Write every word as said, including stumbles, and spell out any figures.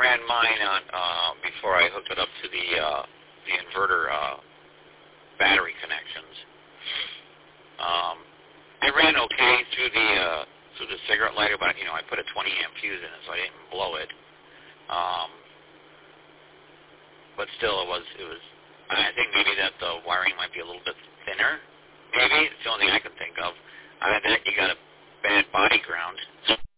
ran mine on uh, before I hooked it up to the uh, the inverter uh, battery connections. Um, it ran okay through the uh, through the cigarette lighter, but you know I put a twenty amp fuse in it, so I didn't blow it. Um, but still, it was it was. I think maybe that the wiring might be a little bit thinner. Maybe it's the only thing I can think of. Uh, that you got a bad body ground.